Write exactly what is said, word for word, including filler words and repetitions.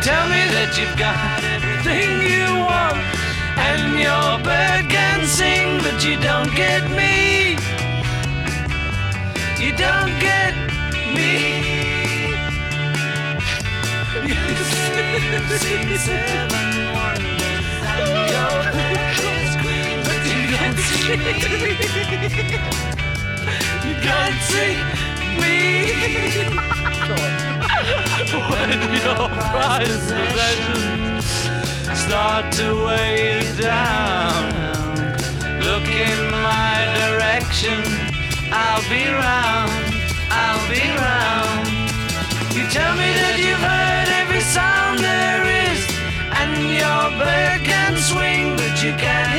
tell me that you've got everything you want, and your bird can sing, but you don't get me. You don't get me. You've seen seven wonders and your head is green, but you can't see me. You can't see me. When your prized possessions start to weigh you down, look in my direction. I'll be round, I'll be round. You tell me that you've heard every sound there is, and your bird can swing, but you can't